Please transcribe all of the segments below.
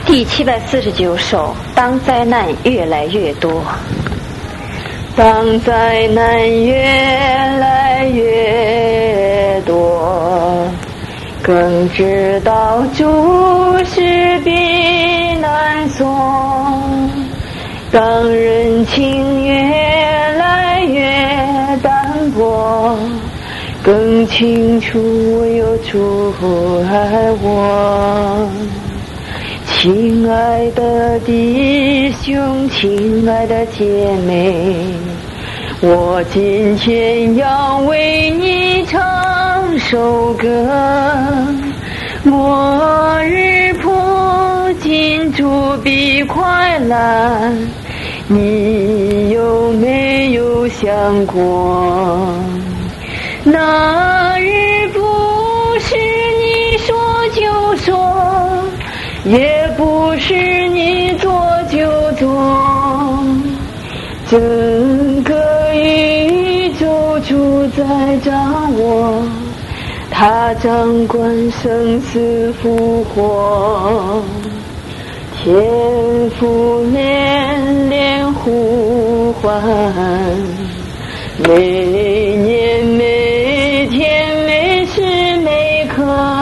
第749首，当灾难越来越多。当灾难越来越多，更知道诸事必难松。当人情越来越淡薄，更清楚唯有主爱我。亲爱的弟兄，亲爱的姐妹，我今天要为你唱首歌。末日迫近，主必快来，你有没有想过？那日不是你说就说，也不是你做就做，整个宇宙主宰掌握，他掌管生死复活，天父连连呼唤，每年每天每时每刻，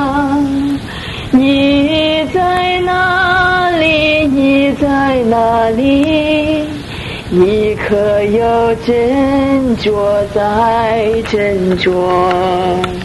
你在哪里？你在哪里？你可要斟酌再斟酌。